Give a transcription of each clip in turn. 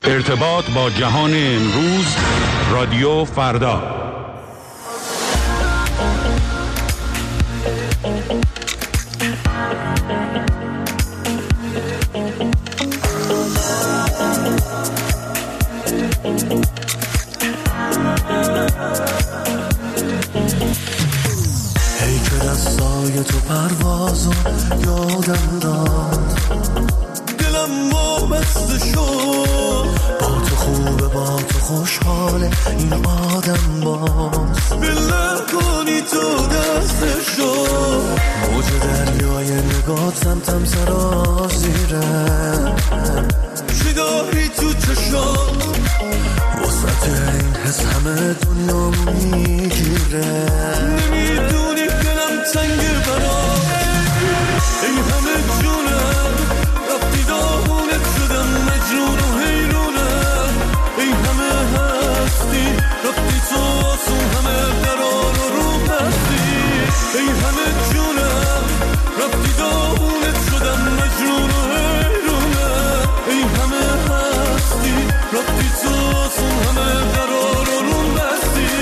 ارتباط با جهان امروز، رادیو فردا. ای که دستای تو پروازو یادم داد، دلم وابسته شد، با تو خوبه با تو خوشحاله این آدم باز، بله کنی تو دستش شد، موج دریای نگات سمتم سرازیره، چی داری تو چشات وسط این حس همه دنیا میگیره، نمیدونی دلم تنگه برات، این همه جونم رفتی داغونت شدم مجنون و حیرونم، این همه هستی رفتی تو آسون همه قرار و رو بستی، این همه جونم رفتی داغونت شدم مجنون و حیرونم، این همه هستی رفتی تو آسون همه قرار و رو بستی.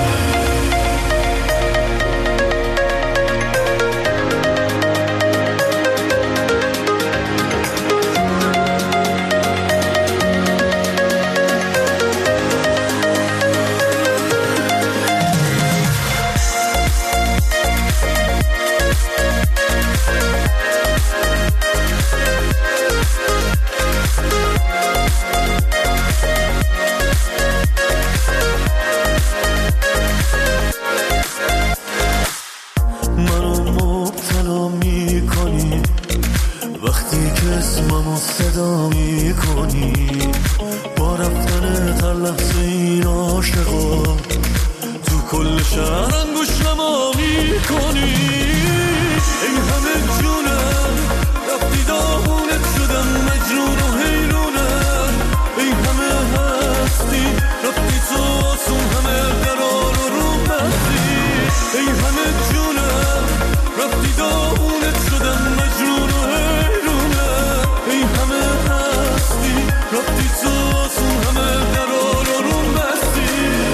صدا میکنی با رفتن هر لحظه این عاشقا تو کل شهر انگوش نما میکنی، این همه جونم رفتی داغونت شدم مجنون و حیرونم، این همه هستی رفتی تو آسون همه قرار و رو بستی، این همه جونم رفتی داغونت شدم مجنون و حیرونم، این همه هستی رفتی تو آسون همه قرار و رو بستی.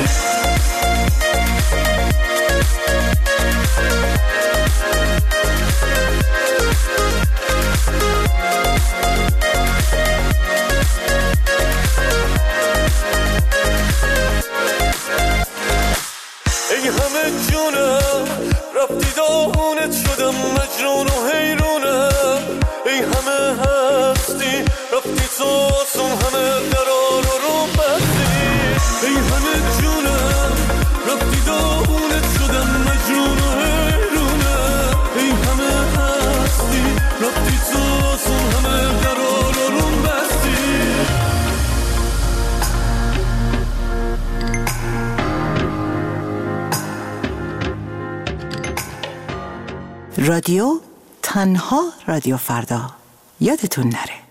ای همه جونم رفتی داغونت شدم مجنون و حیرونم، ای همه هستی رفتی تو آسون همه قرار و رو بستی، ای همه جونم رفتی داغونت شدم مجنون و حیرونم، ای همه هستی رفتی تو آسون همه قرار و رو بستی. رادیو تنها رادیو فردا، یادتون نره.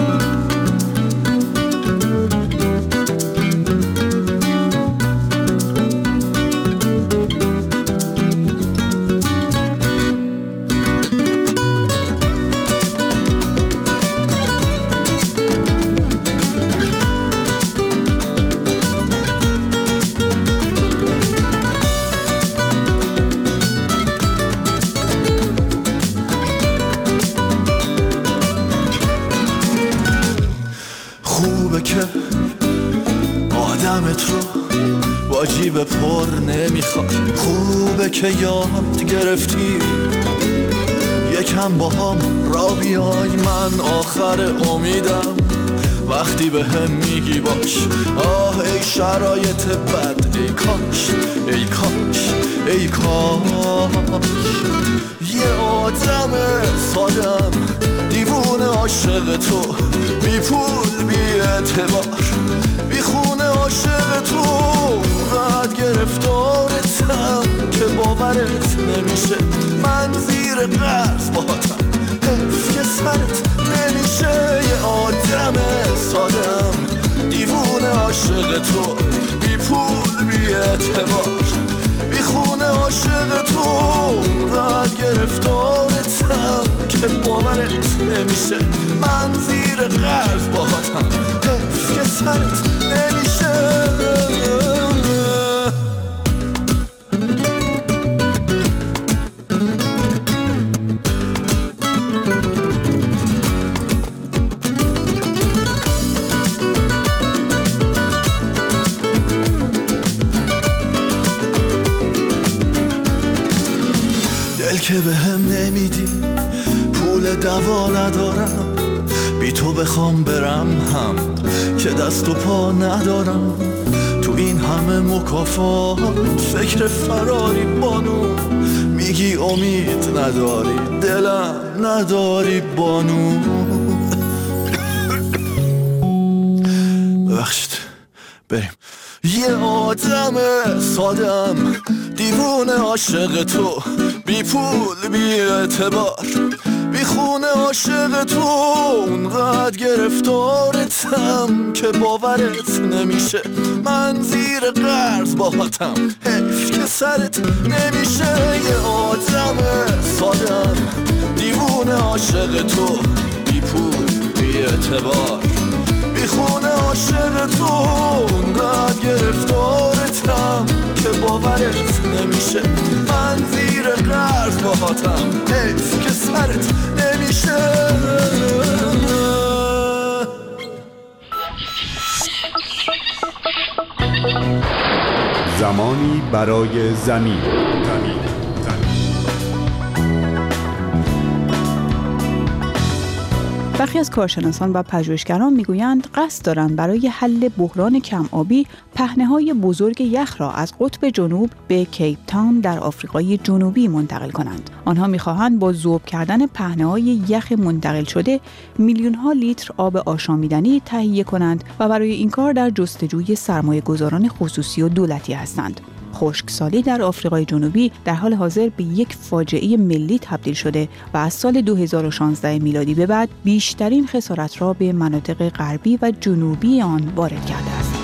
آدمت رو با جیب پر نمیخواد، خوبه که یاد گرفتی یکم با هم را بیای، من آخر امیدم وقتی به هم میگی باش، آه ای شرایط بد، ای کاش ای کاش ای کاش یه آدم سادم دیوونه عاشق تو، بی پول بی اعتبار بی خونه عاشق تو، بعد گرفتارتم که باورت نمیشه، من زیر قرض باهاتم حیف که سرت نمیشه، یه آدم سادم دیوونه عاشق تو، بی پول بی اعتبار بی خونه عاشق تو، بعد گرفتارتم که باورت نمیشه، من زیر قرض باهاتم حیف که که به هم نمیدی، پول دوا ندارم، بی تو بخوام برم هم که دست و پا ندارم. تو این همه مکافات فکر فراری بانو، میگی امید نداری، دلم نداری بانو. ببخشید بریم. یه آدم سادم دیوونه عاشق تو، بی پول بی اعتبار بی خونه عاشق تو، اونقدر گرفتارتم که باورت نمیشه. من زیر قرض باهاتم، حیف که سرت نمیشه. یه آدم سادم دیوونه عاشق تو، بی پول بی اعتبار بی خونه عاشق تو، اونقدر گرفتارتم که باورت نمیشه. من زیر قرض باهاتم، حیف که سرت نمیشه. زمانی برای زمین. برخی از کارشناسان و پژوهشگران میگویند قصد دارند برای حل بحران کم آبی پهنه‌های بزرگ یخ را از قطب جنوب به کیپ تاون در آفریقای جنوبی منتقل کنند. آنها می‌خواهند با ذوب کردن پهنه‌های یخ منتقل شده میلیون‌ها لیتر آب آشامیدنی تهیه کنند و برای این کار در جستجوی سرمایه‌گذاران خصوصی و دولتی هستند. خشکسالی در آفریقای جنوبی در حال حاضر به یک فاجعه ملی تبدیل شده و از سال 2016 میلادی به بعد بیشترین خسارت را به مناطق غربی و جنوبی آن وارد کرده است.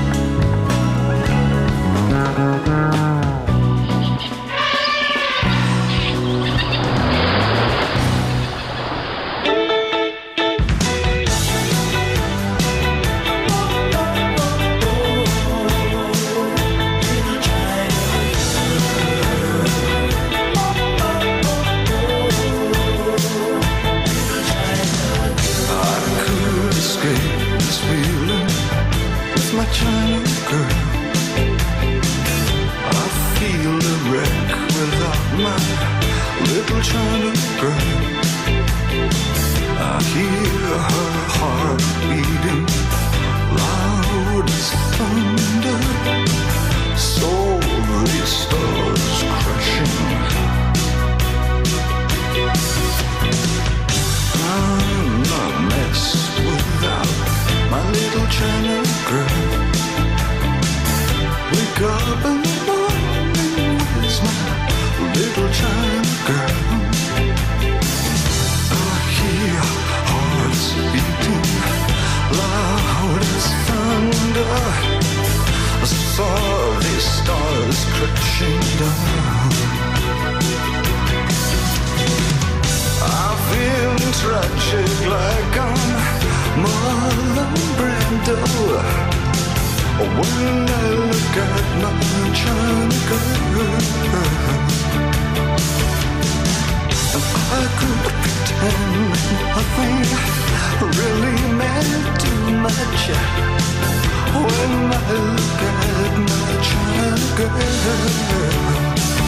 When I look at my China girl, I could pretend nothing really meant too much. When I look at my China girl.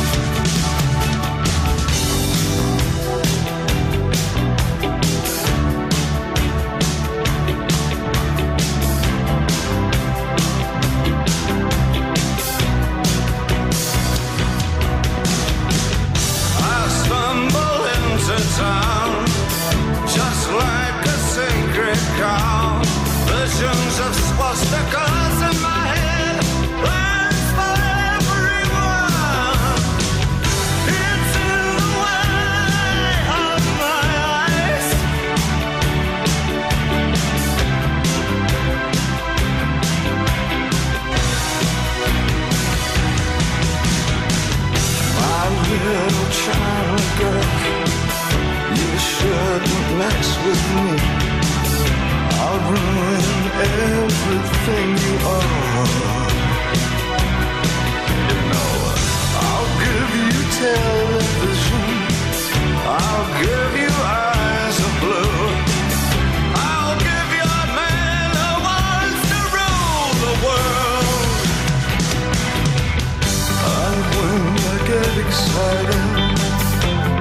Of swastikas in my head, plans for everyone. It's in the way of my eyes. My little China girl, you shouldn't mess with me. I'll ruin everything you are. You know, I'll give you television, I'll give you eyes of blue, I'll give you a man who wants to rule the world. And when I get excited,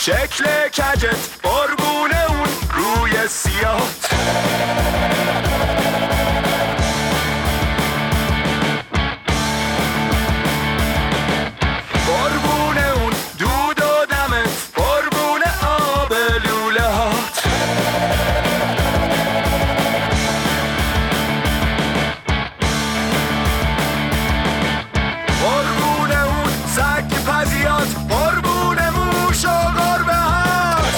شکل کجت قربونه اون روی سیاهت قربونه اون دود و دمت قربونه آب لوله هات قربونه اون سگ پزیات قربونه موش و گربه هات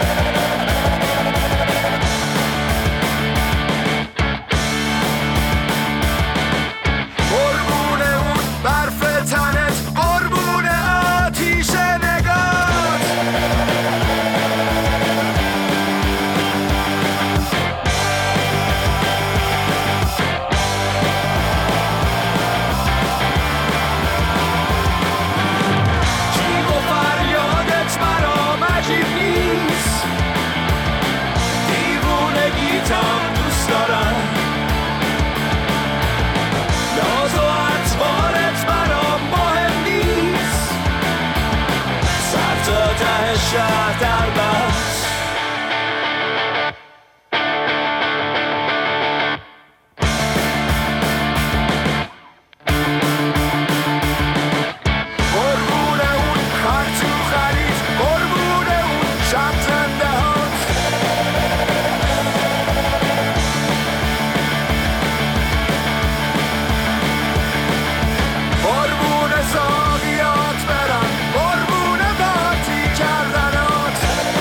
قربونه اون برف تنت قربونه آتیش نگات جیب و فریادت برام عجیب نیست دیوونگیتم دوست دارم ناز و اطوارت برام مهم نیست سر تا ته شهر در بس قربونه اون خر تو خرید قربونه اون شب زنده هات قربونه زاویات برن قربونه باتی کردنات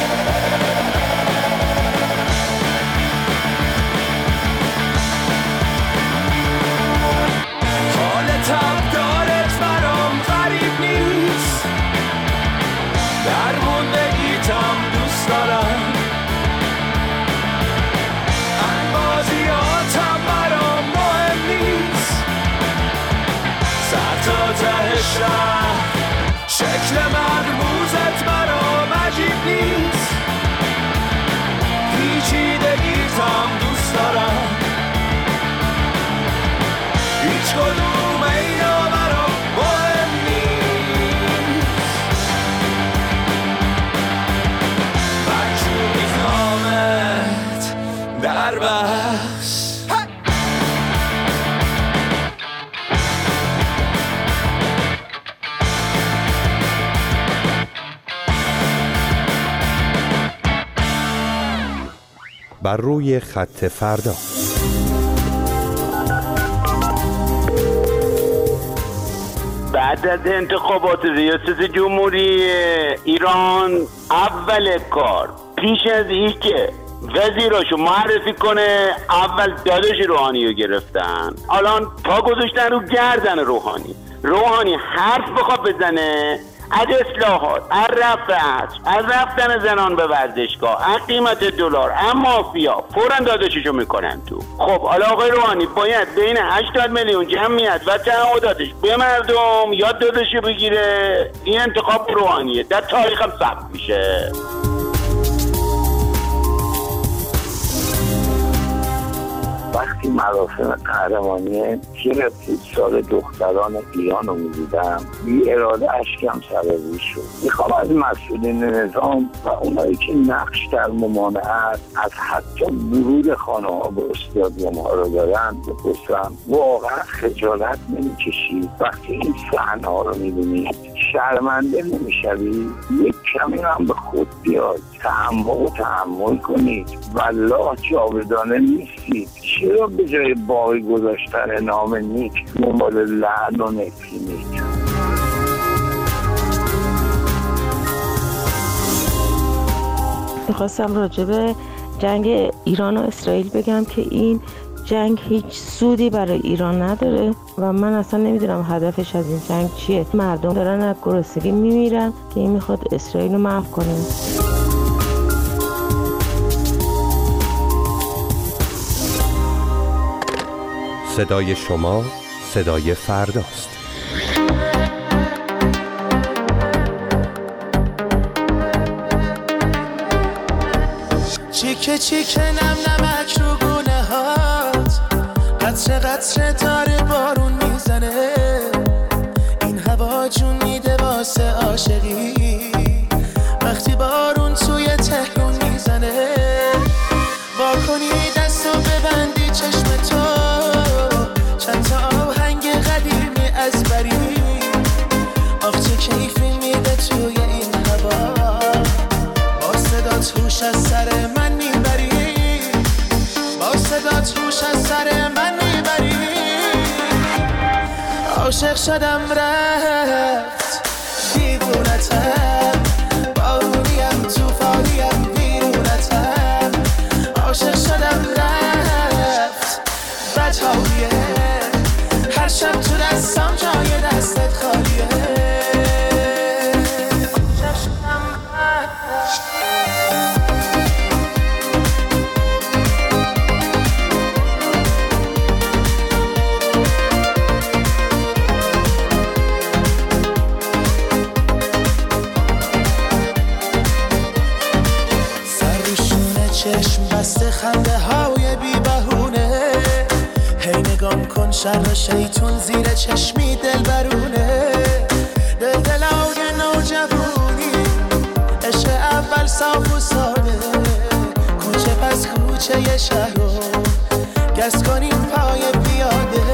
حال تبدارت برام غریب نیست در موندگیتم دوست دارم انبازیاتم برام مهم نیست سر تا ته شهر شکل مرموزت برام عجیب نیست پیچیدگیتم دوست دارم هیچ کدوم اینا برام مهم نیست بچونی خامت در بس بر روی خط فردا. بعد از انتخابات ریاست جمهوری ایران اول کار پیش از این که وزیراشو معرفی کنه اول داداش روحانی رو گرفتن، الان پا گذاشتن رو گردن روحانی حرف بخواد بزنه از اصلاحات، از رفع عصر، از رفتن زنان به ورزشگاه، از قیمت دلار، از مافیا، فوراً داداششو میکنن تو. خب حالا آقای روحانی باید بین 80 میلیون جمعیت و تعهداتش به مردم یاد داداشو بگیره. این انتخاب روحانیه، در تاریخ هم ثبت میشه. وقتی مراسم قهرمانی تیم فوتسال دختران ایران رو می‌دیدم بی اراده اشکم سر روش شد. میخوام از مسئولین نظام و اونایی که نقش در ممانعت از حتی ورود خانه‌ها به استادیوم‌ها رو دارن بپرسم واقعا خجالت نمی‌کشید وقتی این صحنه‌ها رو می‌بینید؟ شرمنده نمی‌شوید؟ یک کمی هم به خود بیاید، تحمل کنید. والله جاودانه نیستید. چرا به جای باقی گذاشتن نام نیک دنبال لعن و نفرینید؟ میخواستم راجع به جنگ ایران و اسرائیل بگم که این جنگ هیچ سودی برای ایران نداره و من اصلا نمیدونم هدفش از این جنگ چیه. مردم دارن از گرسنگی میمیرن که این میخواد اسرائیل رو محو کنه. صدای شما صدای فرداست. چیکه چیکه نم نمک رو گونه هات، قطره قطره داره بارون میزنه، این هوا جون میده واسه عاشقی وقتی با عاشق شدم رفت دیوونتم، بارونیم توفانیم بیرونتم. عاشق شدم رفت بدهاییه، هر شب تو دستم جای دستت خالیه. چشم بسته خنده های بی بهونه، هی نگام کن شر شیطون زیر چشمی دل برونه. دلای نوجوانی عشق اول صاف و ساده، کوچه پس کوچه شهر رو گز کنیم پای پیاده.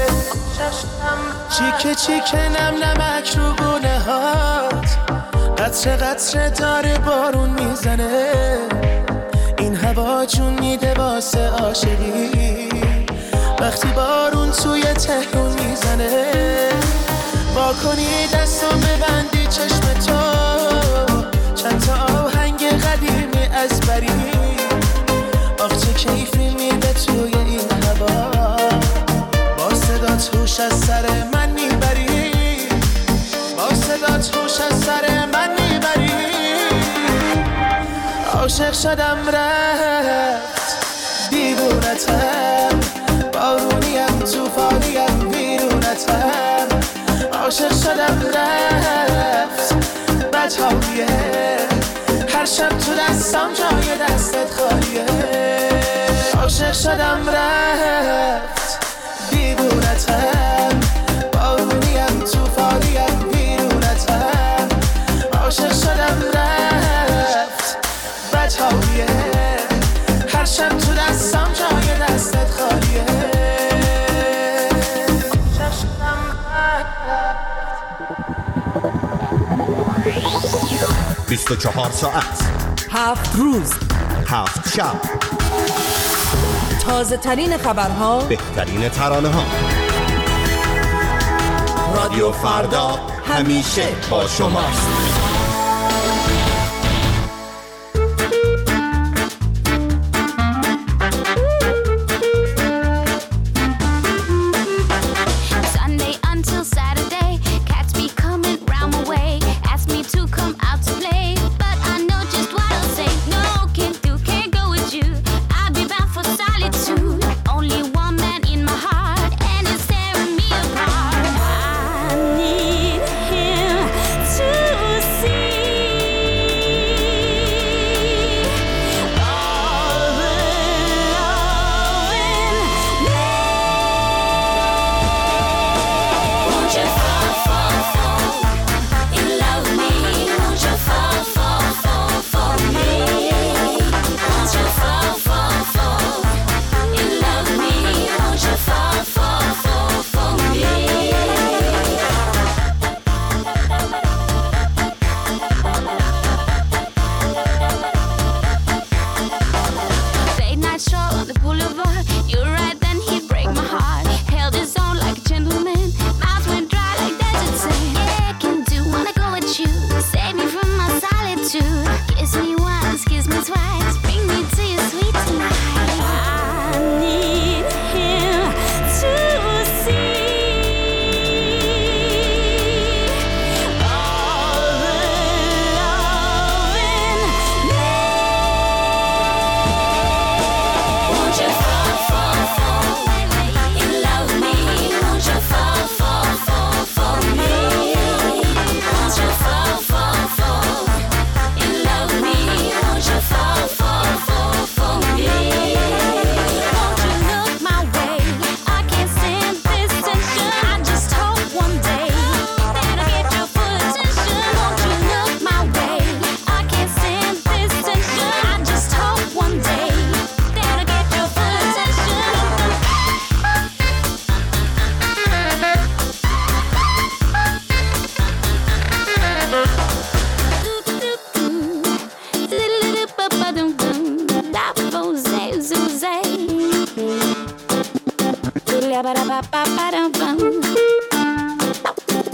چیکه چیکه نم نمک رو گونه هات، قطره قطره داره بارون میزنه. این هوا جون میده واسه عاشقی، وقتی بارون توی تهرون میزنه. با کنی دستم ببندی چشم تو، چند تا آهنگ قدیمی از بری. آخ چه کیفی میده توی این هوا، با صدات هوش از سر من میبری، با صدات هوش از سر من میبری. عاشق شدم رفت دیوونتم، بارونیم توفانیم بیرونتم. عاشق شدم رفت بدهاییه، هر شب تو دستم جای دستت خالیه. عاشق شدم رفت دیوونتم، بارونیم توفانیم بیرونتم. عاشق شدم رفت بدهاییه، هر شب تو دستم جای دستت خالیه. 24 ساعت 7 روز 7 شب، تازه ترین خبرها، بهترین ترانه ها. رادیو فردا همیشه با شماست.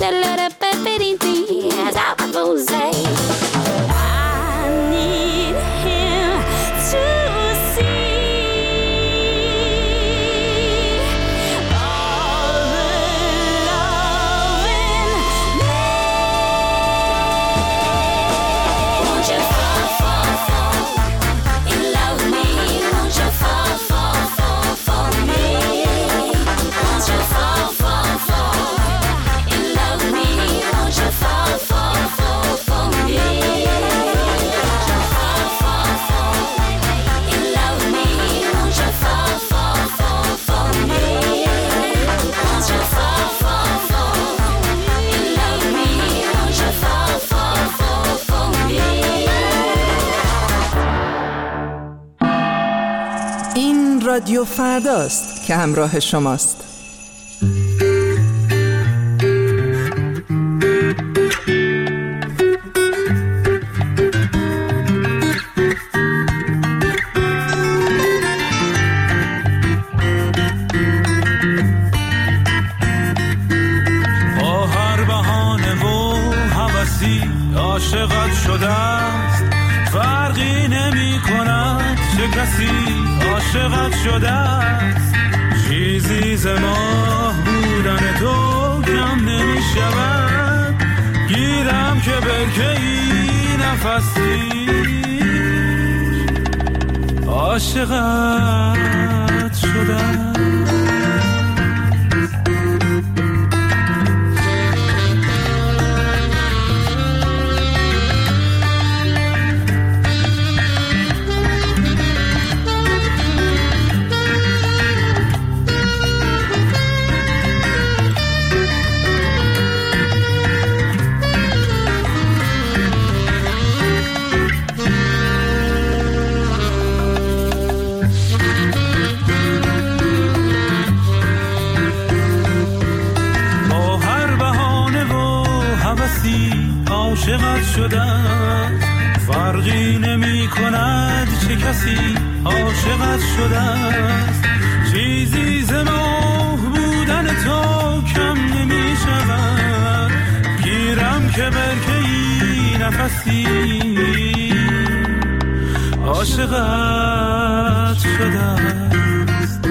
as I will say. I need him to see all the love in me. Won't you fall, fall, fall and love me? Won't you fall, fall, fall for me? Won't you fall, fall, fall and love me? Won't you fall, fall, fall for me? Won't you fall, fall, fall and love me? Won't you fall, fall, fall for me? Won't you fall, fall, fall and love me? Won't you fall, fall, fall for me? این رادیو فرداست که همراه شماست. با هر بهانه و هوسی عاشقت شده است، فرقی نمی کند چه کسی عاشقت شده است. چیزی ز ماه بودن تو کم نمی شود، گیرم که برکه ای نفسی عاشقت شده است. عاشقت شده است، فرقی نمی کند چه کسی عاشقت شده است. چیزی ز ماه بودن تو کم نمی شود، گیرم که برکه ای نفسی عاشقت شده است.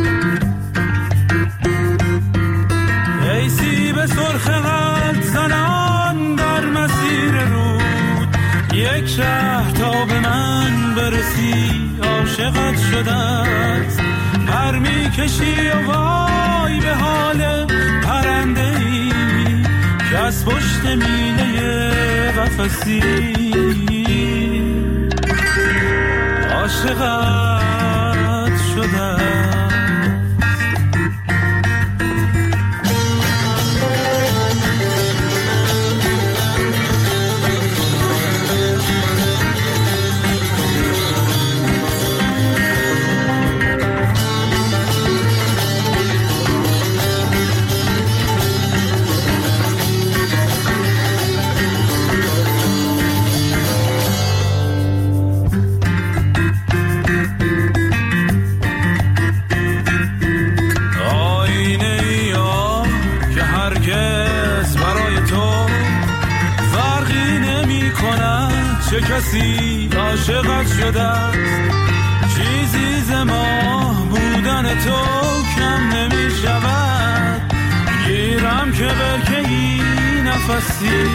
ای سیب سرخ قلب زنان در مسیر رود، یک شهر تا به من برسی عاشقت شده است. پر می کشی و وای به حال پرنده ای که از پشت مینه قفسی عاشقت شده است. چه کسی عاشقت شده است. چیزی ز ماه بودن تو کم نمی شود، گیرم که برکه ای نفسی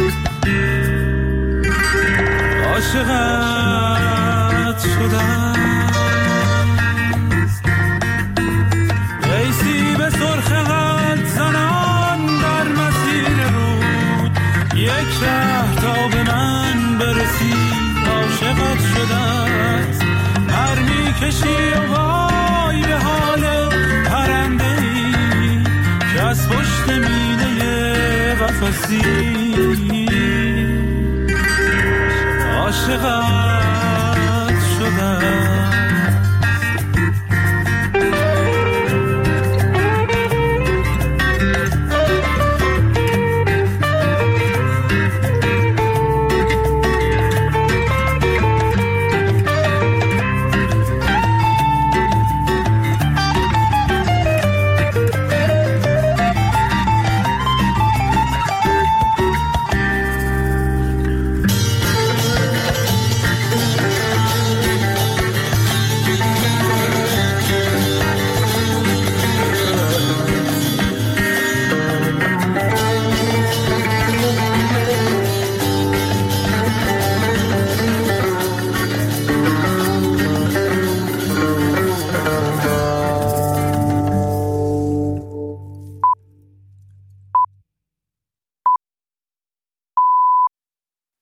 عاشقت شده است. ای سیب سرخ قلب زنان در مسیر رود، یک شهر تا به من برسی عاشقت شده است. پر می کشی و وای به حال پرنده ای که از پشت مینه قفسی عاشقت